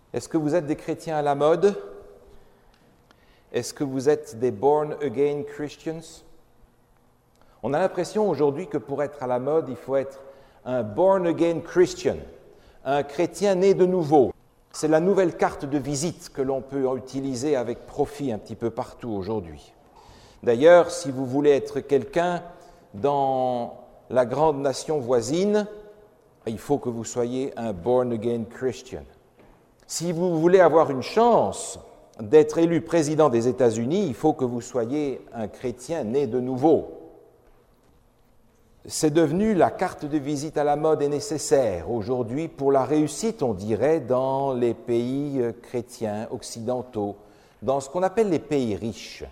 Est-ce que vous êtes des chrétiens à la mode? Est-ce que vous êtes des born-again Christians? On a l'impression aujourd'hui que pour être à la mode, il faut être un born-again Christian, un chrétien né de nouveau. C'est la nouvelle carte de visite que l'on peut utiliser avec profit un petit peu partout aujourd'hui. D'ailleurs, si vous voulez être quelqu'un dans la grande nation voisine, il faut que vous soyez un born-again Christian. Si vous voulez avoir une chance d'être élu président des États-Unis, il faut que vous soyez un chrétien né de nouveau. C'est devenu la carte de visite à la mode et nécessaire aujourd'hui pour la réussite, on dirait, dans les pays chrétiens occidentaux, dans ce qu'on appelle les pays riches.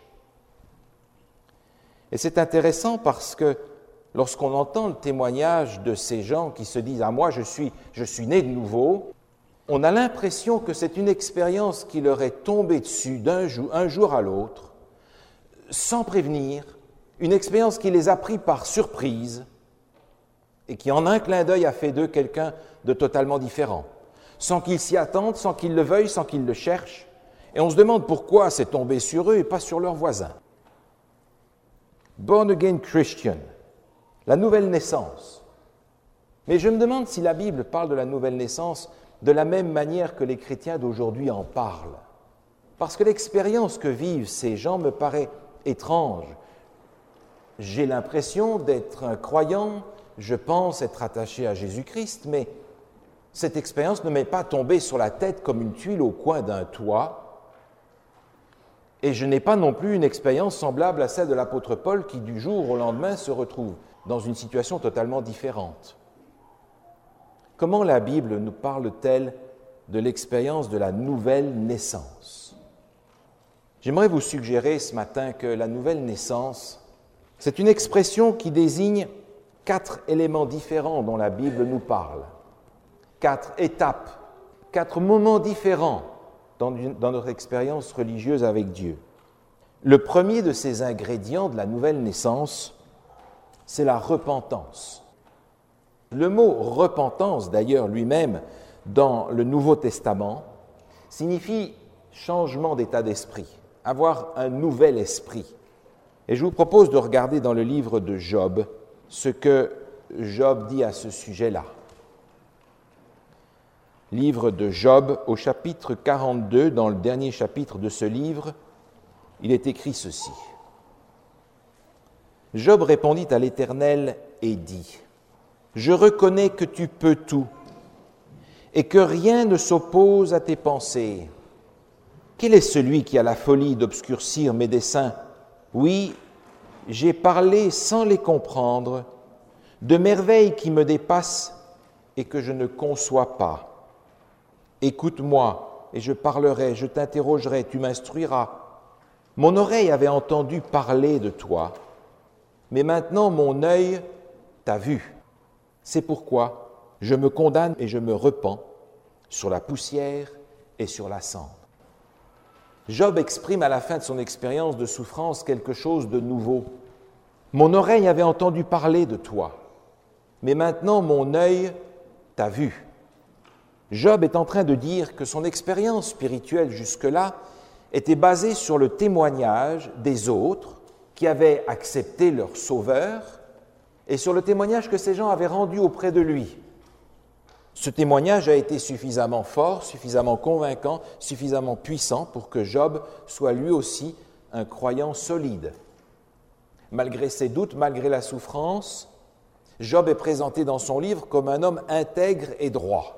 Et c'est intéressant parce que lorsqu'on entend le témoignage de ces gens qui se disent « Ah, moi, je suis né de nouveau », on a l'impression que c'est une expérience qui leur est tombée dessus un jour à l'autre, sans prévenir, une expérience qui les a pris par surprise et qui, en un clin d'œil, a fait d'eux quelqu'un de totalement différent, sans qu'ils s'y attendent, sans qu'ils le veuillent, sans qu'ils le cherchent. Et on se demande pourquoi c'est tombé sur eux et pas sur leurs voisins. Born again Christian, la nouvelle naissance. Mais je me demande si la Bible parle de la nouvelle naissance de la même manière que les chrétiens d'aujourd'hui en parlent. Parce que l'expérience que vivent ces gens me paraît étrange. J'ai l'impression d'être un croyant, je pense être attaché à Jésus-Christ, mais cette expérience ne m'est pas tombée sur la tête comme une tuile au coin d'un toit, et je n'ai pas non plus une expérience semblable à celle de l'apôtre Paul qui, du jour au lendemain, se retrouve dans une situation totalement différente. Comment la Bible nous parle-t-elle de l'expérience de la nouvelle naissance? J'aimerais vous suggérer ce matin que la nouvelle naissance, c'est une expression qui désigne 4 éléments différents dont la Bible nous parle, 4 étapes, 4 moments différents dans notre expérience religieuse avec Dieu. Le premier de ces ingrédients de la nouvelle naissance, c'est la repentance. Le mot repentance, d'ailleurs, lui-même, dans le Nouveau Testament, signifie changement d'état d'esprit, avoir un nouvel esprit. Et je vous propose de regarder dans le livre de Job ce que Job dit à ce sujet-là. Livre de Job, au chapitre 42, dans le dernier chapitre de ce livre, il est écrit ceci. Job répondit à l'Éternel et dit : Je reconnais que tu peux tout et que rien ne s'oppose à tes pensées. Quel est celui qui a la folie d'obscurcir mes desseins? Oui, j'ai parlé sans les comprendre, de merveilles qui me dépassent et que je ne conçois pas. Écoute-moi et je parlerai, je t'interrogerai, tu m'instruiras. Mon oreille avait entendu parler de toi, mais maintenant mon œil t'a vu. C'est pourquoi je me condamne et je me repens sur la poussière et sur la cendre. Job exprime à la fin de son expérience de souffrance quelque chose de nouveau. Mon oreille avait entendu parler de toi, mais maintenant mon œil t'a vu. Job est en train de dire que son expérience spirituelle jusque-là était basée sur le témoignage des autres qui avaient accepté leur sauveur et sur le témoignage que ces gens avaient rendu auprès de lui. Ce témoignage a été suffisamment fort, suffisamment convaincant, suffisamment puissant pour que Job soit lui aussi un croyant solide. Malgré ses doutes, malgré la souffrance, Job est présenté dans son livre comme un homme intègre et droit.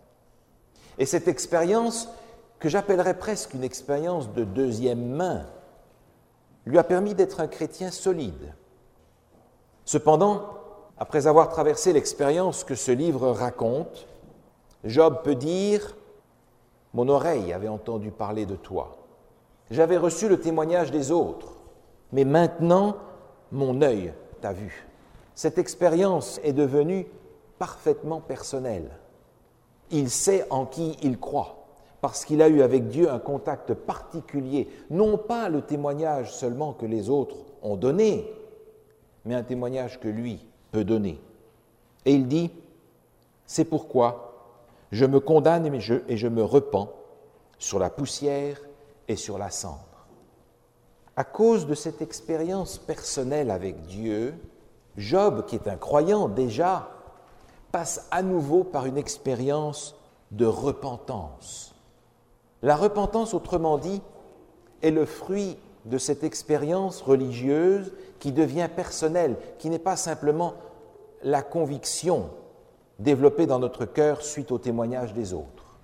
Et cette expérience, que j'appellerais presque une expérience de deuxième main, lui a permis d'être un chrétien solide. Cependant, après avoir traversé l'expérience que ce livre raconte, Job peut dire « Mon oreille avait entendu parler de toi. J'avais reçu le témoignage des autres, mais maintenant, mon œil t'a vu. » Cette expérience est devenue parfaitement personnelle. Il sait en qui il croit, parce qu'il a eu avec Dieu un contact particulier, non pas le témoignage seulement que les autres ont donné, mais un témoignage que lui peut donner. Et il dit, c'est pourquoi je me condamne et je me repens sur la poussière et sur la cendre. À cause de cette expérience personnelle avec Dieu, Job, qui est un croyant déjà, passe à nouveau par une expérience de repentance. La repentance, autrement dit, est le fruit de cette expérience religieuse qui devient personnelle, qui n'est pas simplement la conviction développée dans notre cœur suite au témoignage des autres.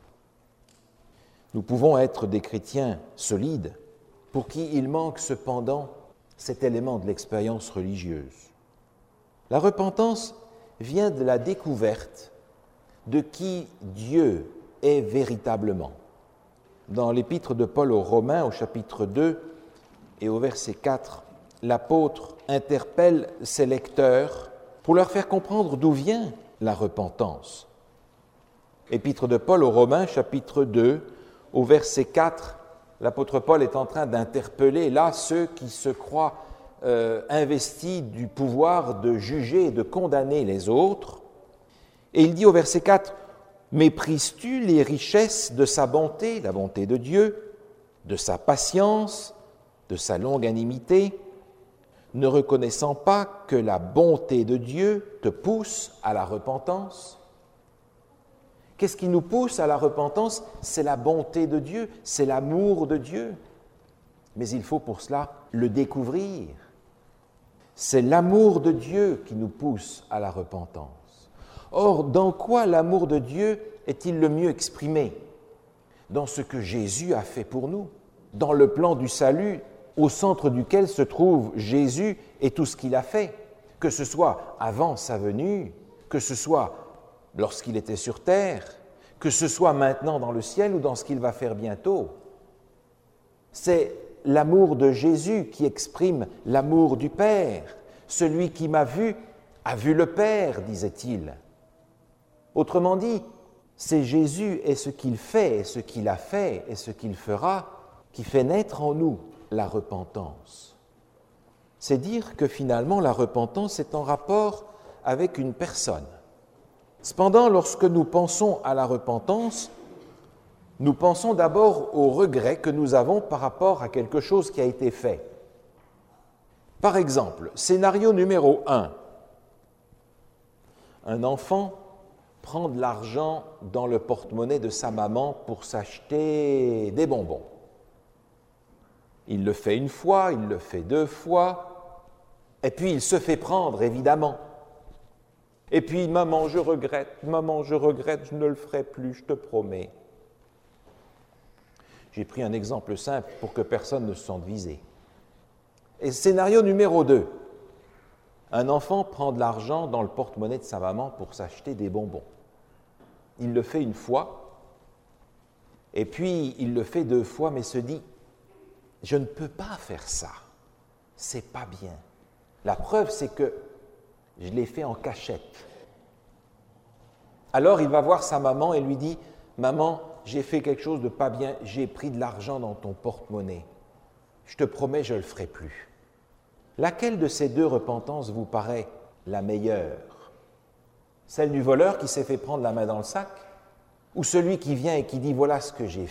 Nous pouvons être des chrétiens solides pour qui il manque cependant cet élément de l'expérience religieuse. La repentance vient de la découverte de qui Dieu est véritablement. Dans l'épître de Paul aux Romains, au chapitre 2 et au verset 4, l'apôtre interpelle ses lecteurs pour leur faire comprendre d'où vient la repentance. Épître de Paul aux Romains, chapitre 2, au verset 4, l'apôtre Paul est en train d'interpeller là ceux qui se croient investis du pouvoir de juger et de condamner les autres. Et il dit au verset 4, « Méprises-tu les richesses de sa bonté, la bonté de Dieu, de sa patience, de sa longanimité, ne reconnaissant pas que la bonté de Dieu te pousse à la repentance ?» Qu'est-ce qui nous pousse à la repentance? C'est la bonté de Dieu, c'est l'amour de Dieu. Mais il faut pour cela le découvrir. C'est l'amour de Dieu qui nous pousse à la repentance. Or, dans quoi l'amour de Dieu est-il le mieux exprimé? Dans ce que Jésus a fait pour nous, dans le plan du salut au centre duquel se trouve Jésus et tout ce qu'il a fait, que ce soit avant sa venue, que ce soit lorsqu'il était sur terre, que ce soit maintenant dans le ciel ou dans ce qu'il va faire bientôt. C'est l'amour de Jésus qui exprime l'amour du Père. Celui qui m'a vu a vu le Père, disait-il. Autrement dit, c'est Jésus et ce qu'il fait, et ce qu'il a fait, et ce qu'il fera, qui fait naître en nous la repentance. C'est dire que finalement la repentance est en rapport avec une personne. Cependant, lorsque nous pensons à la repentance, nous pensons d'abord au regret que nous avons par rapport à quelque chose qui a été fait. Par exemple, scénario numéro 1. Un enfant prend de l'argent dans le porte-monnaie de sa maman pour s'acheter des bonbons. Il le fait une fois, il le fait 2 fois, et puis il se fait prendre, évidemment. Et puis, maman, je regrette, je ne le ferai plus, je te promets. J'ai pris un exemple simple pour que personne ne se sente visé. Et scénario numéro 2. Un enfant prend de l'argent dans le porte-monnaie de sa maman pour s'acheter des bonbons. Il le fait une fois, et puis il le fait 2 fois, mais se dit « Je ne peux pas faire ça, c'est pas bien. » La preuve, c'est que je l'ai fait en cachette. Alors il va voir sa maman et lui dit « Maman, j'ai fait quelque chose de pas bien, j'ai pris de l'argent dans ton porte-monnaie. Je te promets, je ne le ferai plus. » Laquelle de ces 2 repentances vous paraît la meilleure? Celle du voleur qui s'est fait prendre la main dans le sac, ou celui qui vient et qui dit « Voilà ce que j'ai fait » ?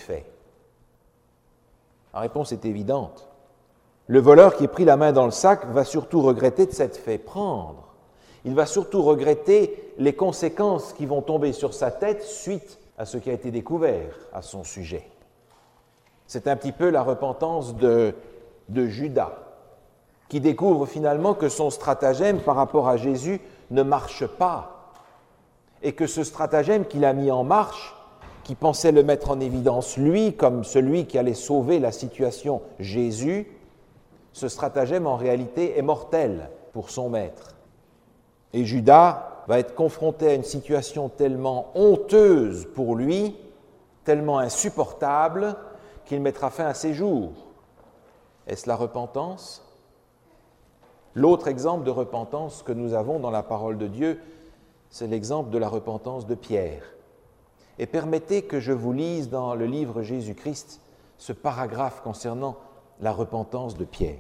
La réponse est évidente. Le voleur qui a pris la main dans le sac va surtout regretter de s'être fait prendre. Il va surtout regretter les conséquences qui vont tomber sur sa tête suite à ce qui a été découvert à son sujet. C'est un petit peu la repentance de Judas, qui découvre finalement que son stratagème par rapport à Jésus ne marche pas, et que ce stratagème qu'il a mis en marche, qui pensait le mettre en évidence lui comme celui qui allait sauver la situation Jésus, ce stratagème en réalité est mortel pour son maître. Et Judas va être confronté à une situation tellement honteuse pour lui, tellement insupportable, qu'il mettra fin à ses jours. Est-ce la repentance? L'autre exemple de repentance que nous avons dans la parole de Dieu, c'est l'exemple de la repentance de Pierre. Et permettez que je vous lise dans le livre Jésus-Christ ce paragraphe concernant la repentance de Pierre.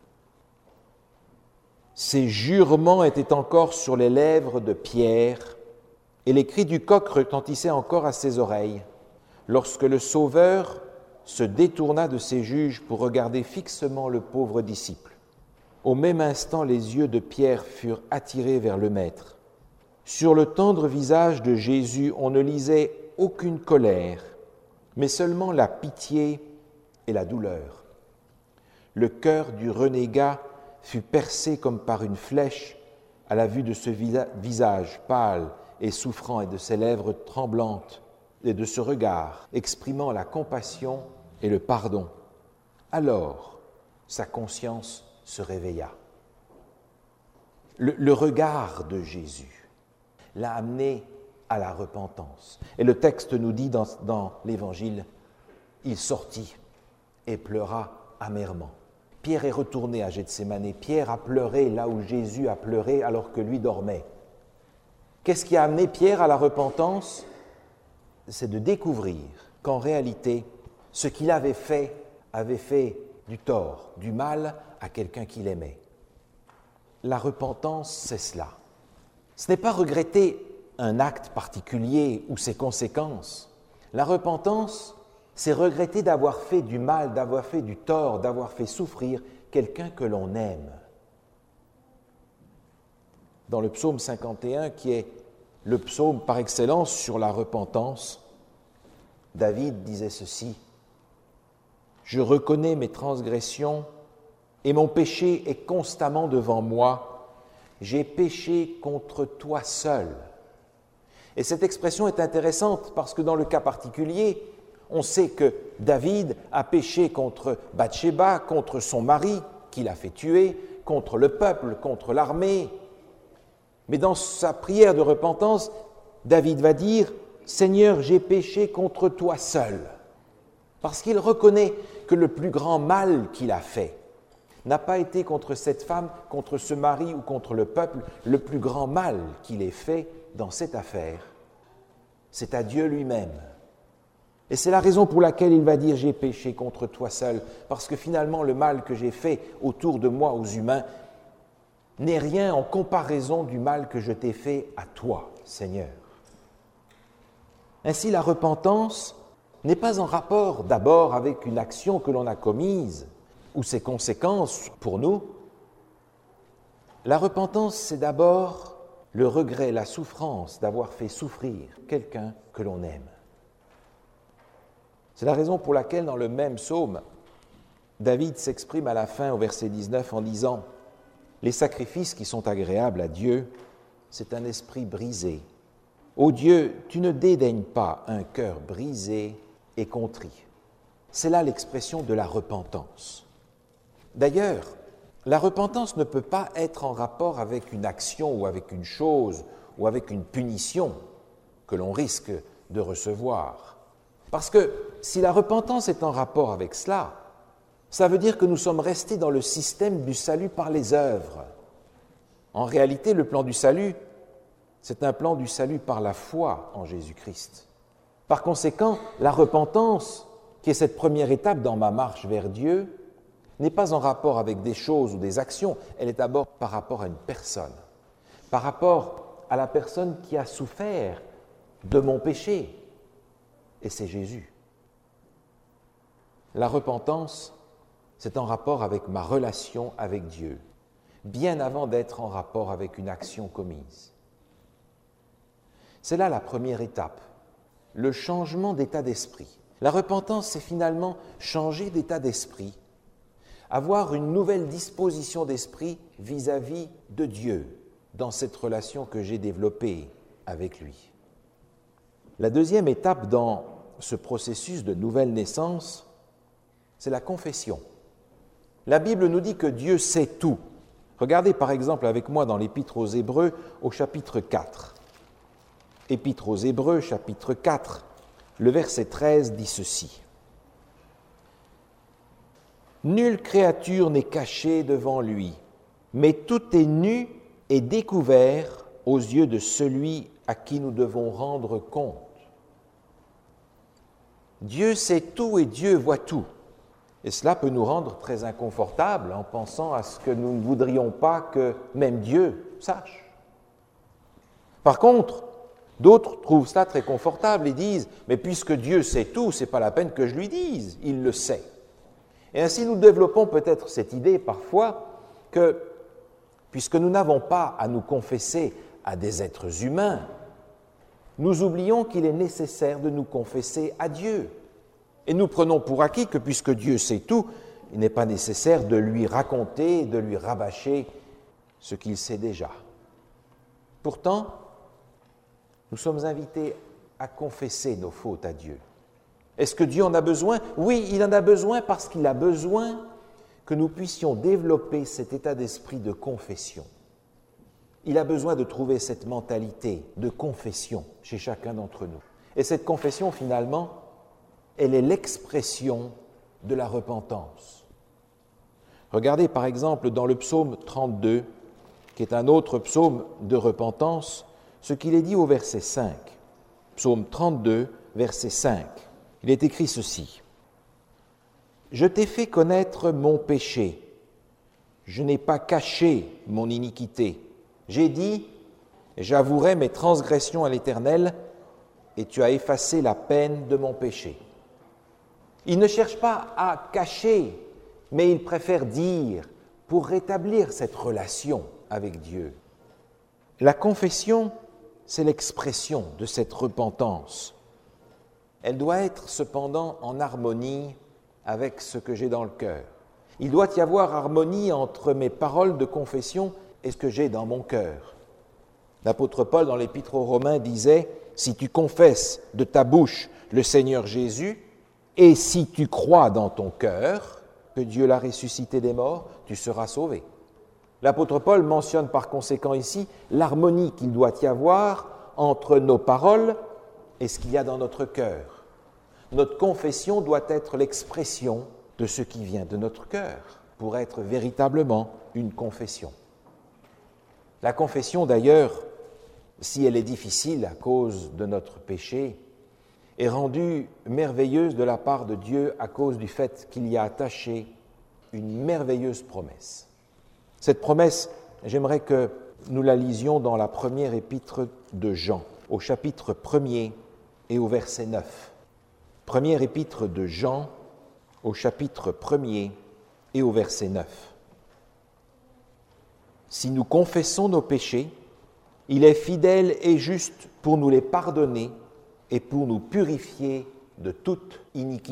Ces jurements étaient encore sur les lèvres de Pierre, et les cris du coq retentissaient encore à ses oreilles, lorsque le Sauveur se détourna de ses juges pour regarder fixement le pauvre disciple. Au même instant, les yeux de Pierre furent attirés vers le Maître. Sur le tendre visage de Jésus, on ne lisait aucune colère, mais seulement la pitié et la douleur. Le cœur du renégat fut percé comme par une flèche à la vue de ce visage pâle et souffrant et de ses lèvres tremblantes et de ce regard exprimant la compassion et le pardon. Alors, sa conscience se réveilla. Le regard de Jésus l'a amené à la repentance. Et le texte nous dit dans l'Évangile, il sortit et pleura amèrement. Pierre est retourné à Gethsémanée. Pierre a pleuré là où Jésus a pleuré alors que lui dormait. Qu'est-ce qui a amené Pierre à la repentance ? C'est de découvrir qu'en réalité, ce qu'il avait fait du tort, du mal à quelqu'un qu'il aimait. La repentance, c'est cela. Ce n'est pas regretter un acte particulier ou ses conséquences. La repentance, c'est regretter d'avoir fait du mal, d'avoir fait du tort, d'avoir fait souffrir quelqu'un que l'on aime. Dans le psaume 51, qui est le psaume par excellence sur la repentance, David disait ceci : « Je reconnais mes transgressions et mon péché est constamment devant moi. J'ai péché contre toi seul. » Et cette expression est intéressante parce que dans le cas particulier, on sait que David a péché contre Bathsheba, contre son mari, qu'il a fait tuer, contre le peuple, contre l'armée. Mais dans sa prière de repentance, David va dire « Seigneur, j'ai péché contre toi seul ». Parce qu'il reconnaît que le plus grand mal qu'il a fait n'a pas été contre cette femme, contre ce mari ou contre le peuple. Le plus grand mal qu'il ait fait dans cette affaire, c'est à Dieu lui-même. Et c'est la raison pour laquelle il va dire « J'ai péché contre toi seul », parce que finalement le mal que j'ai fait autour de moi aux humains n'est rien en comparaison du mal que je t'ai fait à toi, Seigneur. Ainsi, la repentance n'est pas en rapport d'abord avec une action que l'on a commise ou ses conséquences pour nous. La repentance, c'est d'abord le regret, la souffrance d'avoir fait souffrir quelqu'un que l'on aime. C'est la raison pour laquelle, dans le même psaume, David s'exprime à la fin, au verset 19, en disant « Les sacrifices qui sont agréables à Dieu, c'est un esprit brisé. Ô Dieu, tu ne dédaignes pas un cœur brisé et contrit. » C'est là l'expression de la repentance. D'ailleurs, la repentance ne peut pas être en rapport avec une action ou avec une chose ou avec une punition que l'on risque de recevoir. Parce que si la repentance est en rapport avec cela, ça veut dire que nous sommes restés dans le système du salut par les œuvres. En réalité, le plan du salut, c'est un plan du salut par la foi en Jésus-Christ. Par conséquent, la repentance, qui est cette première étape dans ma marche vers Dieu, n'est pas en rapport avec des choses ou des actions, elle est d'abord par rapport à une personne, par rapport à la personne qui a souffert de mon péché, et c'est Jésus. La repentance, c'est en rapport avec ma relation avec Dieu, bien avant d'être en rapport avec une action commise. C'est là la première étape, le changement d'état d'esprit. La repentance, c'est finalement changer d'état d'esprit, avoir une nouvelle disposition d'esprit vis-à-vis de Dieu dans cette relation que j'ai développée avec lui. La deuxième étape dans ce processus de nouvelle naissance, c'est la confession. La Bible nous dit que Dieu sait tout. Regardez par exemple avec moi dans l'Épître aux Hébreux au chapitre 4. Épître aux Hébreux, chapitre 4, le verset 13 dit ceci. « Nulle créature n'est cachée devant lui, mais tout est nu et découvert aux yeux de celui à qui nous devons rendre compte. » Dieu sait tout et Dieu voit tout. Et cela peut nous rendre très inconfortables en pensant à ce que nous ne voudrions pas que même Dieu sache. Par contre, D'autres trouvent cela très confortable et disent « Mais puisque Dieu sait tout, ce n'est pas la peine que je lui dise, il le sait. » Et ainsi nous développons peut-être cette idée parfois que, puisque nous n'avons pas à nous confesser à des êtres humains, nous oublions qu'il est nécessaire de nous confesser à Dieu. Et nous prenons pour acquis que puisque Dieu sait tout, il n'est pas nécessaire de lui raconter, de lui rabâcher ce qu'il sait déjà. Pourtant, nous sommes invités à confesser nos fautes à Dieu. Est-ce que Dieu en a besoin? Oui, il en a besoin parce qu'il a besoin que nous puissions développer cet état d'esprit de confession. Il a besoin de trouver cette mentalité de confession chez chacun d'entre nous. Et cette confession, finalement, elle est l'expression de la repentance. Regardez par exemple dans le psaume 32, qui est un autre psaume de repentance, ce qu'il est dit au verset 5. Psaume 32, verset 5. Il est écrit ceci. « Je t'ai fait connaître mon péché. Je n'ai pas caché mon iniquité. J'ai dit, j'avouerai mes transgressions à l'Éternel, et tu as effacé la peine de mon péché. » Il ne cherche pas à cacher, mais il préfère dire pour rétablir cette relation avec Dieu. La confession, c'est l'expression de cette repentance. Elle doit être cependant en harmonie avec ce que j'ai dans le cœur. Il doit y avoir harmonie entre mes paroles de confession et ce que j'ai dans mon cœur. L'apôtre Paul, dans l'Épître aux Romains, disait « Si tu confesses de ta bouche le Seigneur Jésus, et si tu crois dans ton cœur que Dieu l'a ressuscité des morts, tu seras sauvé. » L'apôtre Paul mentionne par conséquent ici l'harmonie qu'il doit y avoir entre nos paroles et ce qu'il y a dans notre cœur. Notre confession doit être l'expression de ce qui vient de notre cœur pour être véritablement une confession. La confession, d'ailleurs, si elle est difficile à cause de notre péché, est rendue merveilleuse de la part de Dieu à cause du fait qu'il y a attaché une merveilleuse promesse. Cette promesse, j'aimerais que nous la lisions dans la première épître de Jean, au chapitre 1er et au verset 9. Première épître de Jean, au chapitre 1er et au verset 9. « Si nous confessons nos péchés, il est fidèle et juste pour nous les pardonner et pour nous purifier de toute iniquité. »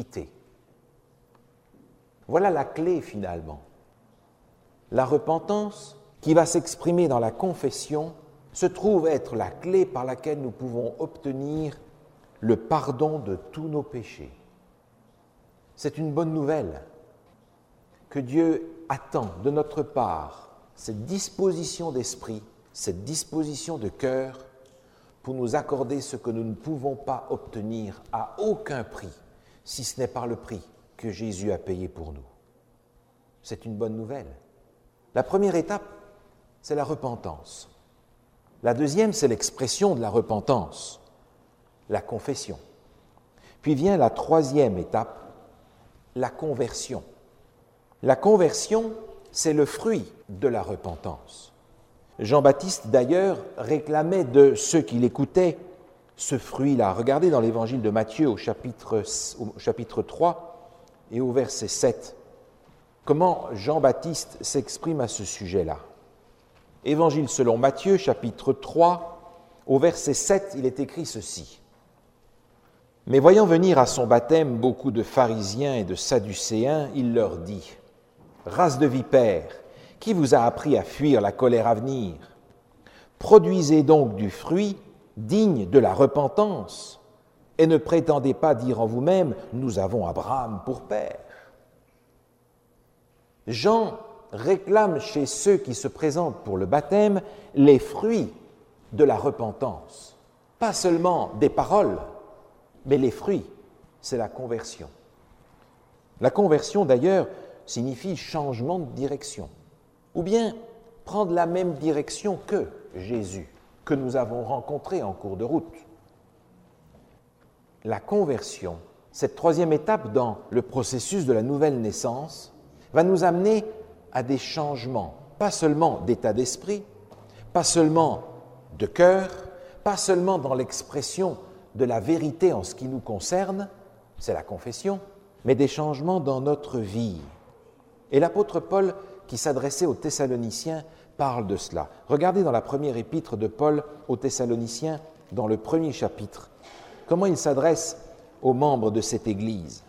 Voilà la clé finalement. La repentance qui va s'exprimer dans la confession se trouve être la clé par laquelle nous pouvons obtenir le pardon de tous nos péchés. C'est une bonne nouvelle que Dieu attend de notre part cette disposition d'esprit, cette disposition de cœur pour nous accorder ce que nous ne pouvons pas obtenir à aucun prix, si ce n'est par le prix que Jésus a payé pour nous. C'est une bonne nouvelle. La première étape, c'est la repentance. La deuxième, c'est l'expression de la repentance, la confession. Puis vient la troisième étape, la conversion. La conversion, c'est le fruit de la repentance. Jean-Baptiste, d'ailleurs, réclamait de ceux qui l'écoutaient ce fruit-là. Regardez dans l'évangile de Matthieu au chapitre 3 et au verset 7, comment Jean-Baptiste s'exprime à ce sujet-là. Évangile selon Matthieu, chapitre 3, au verset 7, il est écrit ceci. « Mais voyant venir à son baptême beaucoup de pharisiens et de sadducéens, il leur dit, « Race de vipères, qui vous a appris à fuir la colère à venir? Produisez donc du fruit digne de la repentance, et ne prétendez pas dire en vous-même, nous avons Abraham pour père. » Jean réclame chez ceux qui se présentent pour le baptême les fruits de la repentance. Pas seulement des paroles, mais les fruits, c'est la conversion. La conversion, d'ailleurs, signifie changement de direction, ou bien prendre la même direction que Jésus, que nous avons rencontré en cours de route. La conversion, cette troisième étape dans le processus de la nouvelle naissance, va nous amener à des changements, pas seulement d'état d'esprit, pas seulement de cœur, pas seulement dans l'expression de la vérité en ce qui nous concerne, c'est la confession, mais des changements dans notre vie. Et l'apôtre Paul, qui s'adressait aux Thessaloniciens, parle de cela. Regardez dans la première épître de Paul aux Thessaloniciens, dans le premier chapitre, comment il s'adresse aux membres de cette Église.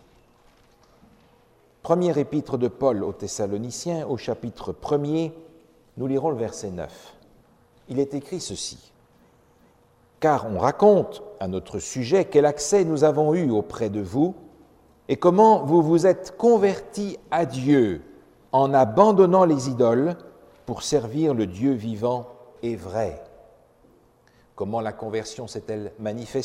Première épître de Paul aux Thessaloniciens, au chapitre 1er, nous lirons le verset 9. Il est écrit ceci. « Car on raconte à notre sujet quel accès nous avons eu auprès de vous et comment vous vous êtes convertis à Dieu en abandonnant les idoles pour servir le Dieu vivant et vrai. » Comment la conversion s'est-elle manifestée ?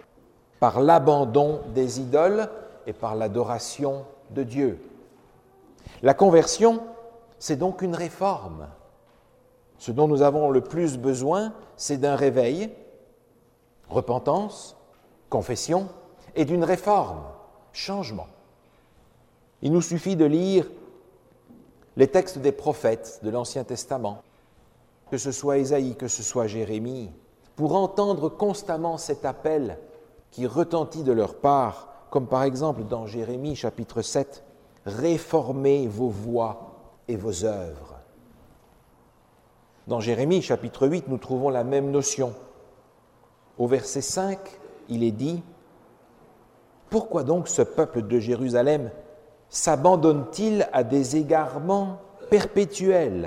Par l'abandon des idoles et par l'adoration de Dieu. La conversion, c'est donc une réforme. Ce dont nous avons le plus besoin, c'est d'un réveil, repentance, confession, et d'une réforme, changement. Il nous suffit de lire les textes des prophètes de l'Ancien Testament, que ce soit Ésaïe, que ce soit Jérémie, pour entendre constamment cet appel qui retentit de leur part, comme par exemple dans Jérémie chapitre 7, « Réformez vos voies et vos œuvres ». Dans Jérémie chapitre 8, nous trouvons la même notion. Au verset 5, il est dit « Pourquoi donc ce peuple de Jérusalem s'abandonne-t-il à des égarements perpétuels ?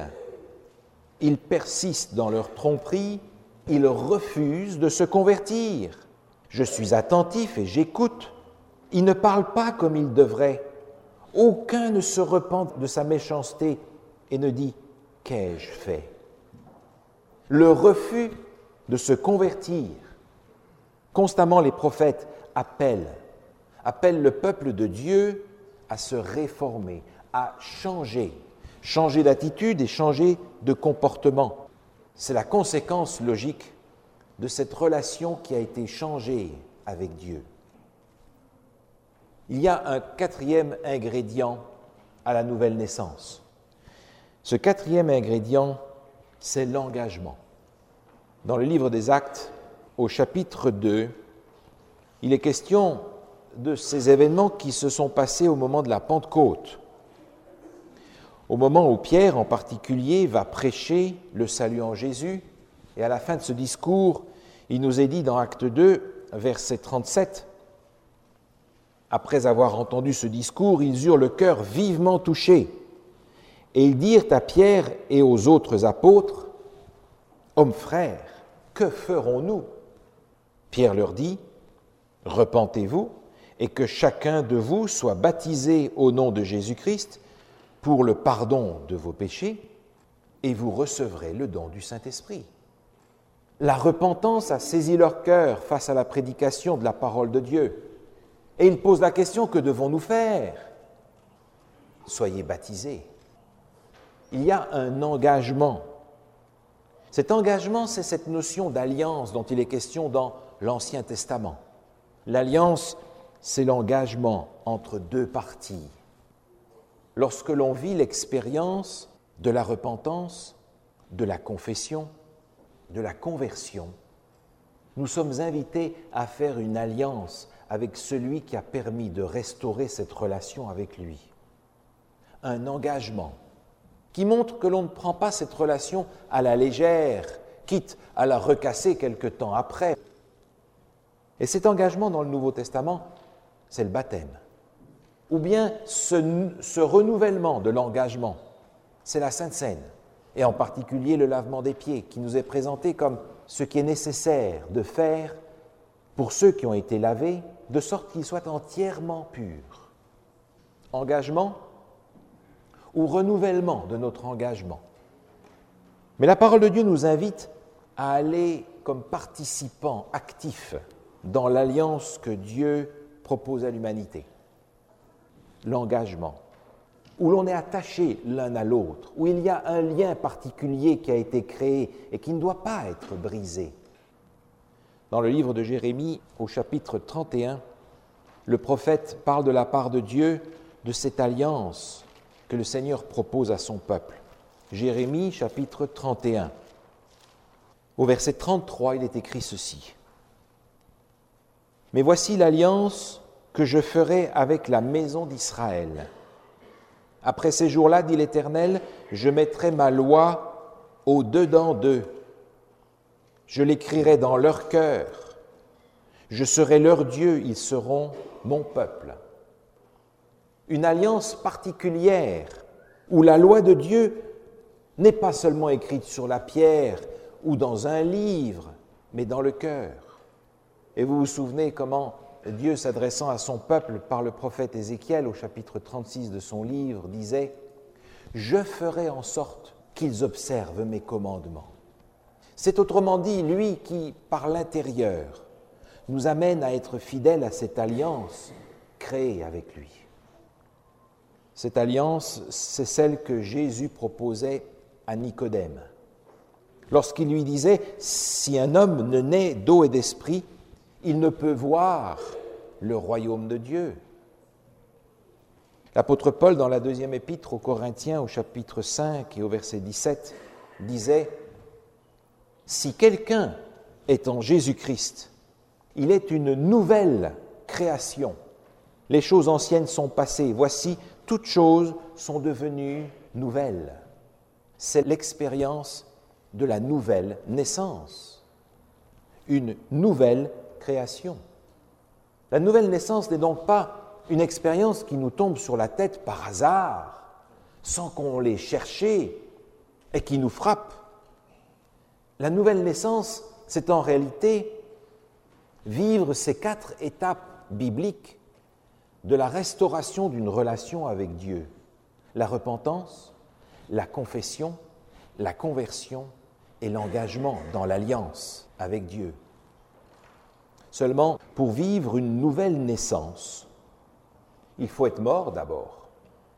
Ils persistent dans leur tromperie, ils refusent de se convertir. Je suis attentif et j'écoute. Ils ne parlent pas comme ils devraient. Aucun ne se repent de sa méchanceté et ne dit « Qu'ai-je fait ?» Le refus de se convertir. Constamment, les prophètes appellent le peuple de Dieu à se réformer, à changer d'attitude et changer de comportement. C'est la conséquence logique de cette relation qui a été changée avec Dieu. Il y a un quatrième ingrédient à la nouvelle naissance. Ce quatrième ingrédient, c'est l'engagement. Dans le livre des Actes, au chapitre 2, il est question de ces événements qui se sont passés au moment de la Pentecôte. Au moment où Pierre, en particulier, va prêcher le salut en Jésus, et à la fin de ce discours, il nous est dit dans Acte 2, verset 37, « Après avoir entendu ce discours, ils eurent le cœur vivement touché, et ils dirent à Pierre et aux autres apôtres, « Hommes frères, que ferons-nous » Pierre leur dit, « Repentez-vous, et que chacun de vous soit baptisé au nom de Jésus-Christ pour le pardon de vos péchés, et vous recevrez le don du Saint-Esprit. » La repentance a saisi leur cœur face à la prédication de la parole de Dieu. Et ils posent la question, que devons-nous faire ? Soyez baptisés. Il y a un engagement. Cet engagement, c'est cette notion d'alliance dont il est question dans l'Ancien Testament. L'alliance, c'est l'engagement entre deux parties. Lorsque l'on vit l'expérience de la repentance, de la confession, de la conversion, nous sommes invités à faire une alliance avec celui qui a permis de restaurer cette relation avec lui. Un engagement qui montre que l'on ne prend pas cette relation à la légère, quitte à la recasser quelque temps après. Et cet engagement dans le Nouveau Testament, c'est le baptême. Ou bien ce renouvellement de l'engagement, c'est la Sainte Seine, et en particulier le lavement des pieds, qui nous est présenté comme ce qui est nécessaire de faire pour ceux qui ont été lavés, de sorte qu'ils soient entièrement purs. Engagement ou renouvellement de notre engagement. Mais la parole de Dieu nous invite à aller comme participants actifs dans l'alliance que Dieu propose à l'humanité. L'engagement, où l'on est attaché l'un à l'autre, où il y a un lien particulier qui a été créé et qui ne doit pas être brisé. Dans le livre de Jérémie, au chapitre 31, le prophète parle de la part de Dieu de cette alliance que le Seigneur propose à son peuple. Jérémie, chapitre 31. Au verset 33, il est écrit ceci. « Mais voici l'alliance que je ferai avec la maison d'Israël. Après ces jours-là, dit l'Éternel, je mettrai ma loi au-dedans d'eux. Je l'écrirai dans leur cœur. Je serai leur Dieu, ils seront mon peuple. » Une alliance particulière où la loi de Dieu n'est pas seulement écrite sur la pierre ou dans un livre, mais dans le cœur. Et vous vous souvenez comment Dieu, s'adressant à son peuple par le prophète Ézéchiel au chapitre 36 de son livre, disait « Je ferai en sorte qu'ils observent mes commandements. » C'est autrement dit lui qui, par l'intérieur, nous amène à être fidèles à cette alliance créée avec lui. Cette alliance, c'est celle que Jésus proposait à Nicodème. Lorsqu'il lui disait « Si un homme ne naît d'eau et d'esprit, il ne peut voir le royaume de Dieu. » L'apôtre Paul, dans la deuxième épître aux Corinthiens, au chapitre 5 et au verset 17, disait « Si quelqu'un est en Jésus-Christ, il est une nouvelle création. Les choses anciennes sont passées, voici, toutes choses sont devenues nouvelles. » C'est l'expérience de la nouvelle naissance, une nouvelle création. La nouvelle naissance n'est donc pas une expérience qui nous tombe sur la tête par hasard, sans qu'on l'ait cherchée et qui nous frappe. La nouvelle naissance, c'est en réalité vivre ces 4 étapes bibliques de la restauration d'une relation avec Dieu. La repentance, la confession, la conversion et l'engagement dans l'alliance avec Dieu. Seulement, pour vivre une nouvelle naissance, il faut être mort d'abord.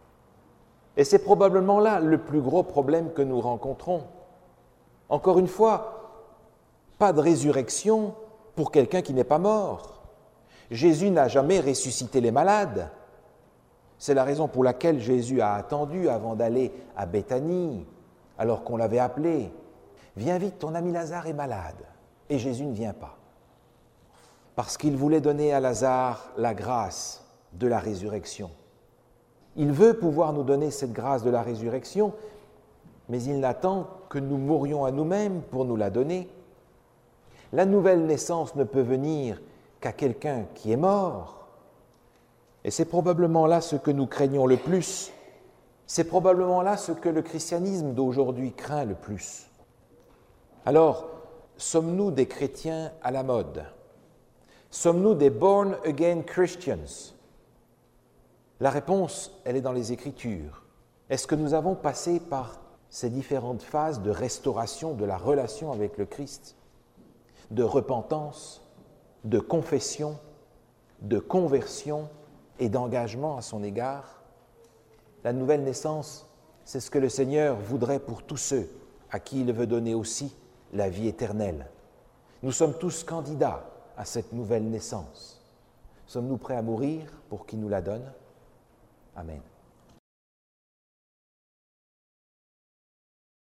Et c'est probablement là le plus gros problème que nous rencontrons. Encore une fois, pas de résurrection pour quelqu'un qui n'est pas mort. Jésus n'a jamais ressuscité les malades. C'est la raison pour laquelle Jésus a attendu avant d'aller à Béthanie, alors qu'on l'avait appelé. « Viens vite, ton ami Lazare est malade. » Et Jésus ne vient pas. Parce qu'il voulait donner à Lazare la grâce de la résurrection. Il veut pouvoir nous donner cette grâce de la résurrection, mais il n'attend que nous mourions à nous-mêmes pour nous la donner. La nouvelle naissance ne peut venir qu'à quelqu'un qui est mort. Et c'est probablement là ce que nous craignons le plus. C'est probablement là ce que le christianisme d'aujourd'hui craint le plus. Alors, sommes-nous des chrétiens à la mode ? Sommes-nous des born-again Christians ? La réponse, elle est dans les Écritures. Est-ce que nous avons passé par ces différentes phases de restauration de la relation avec le Christ, de repentance, de confession, de conversion et d'engagement à son égard? La nouvelle naissance, c'est ce que le Seigneur voudrait pour tous ceux à qui il veut donner aussi la vie éternelle. Nous sommes tous candidats à cette nouvelle naissance. Sommes-nous prêts à mourir pour qu'il nous la donne ? Amen.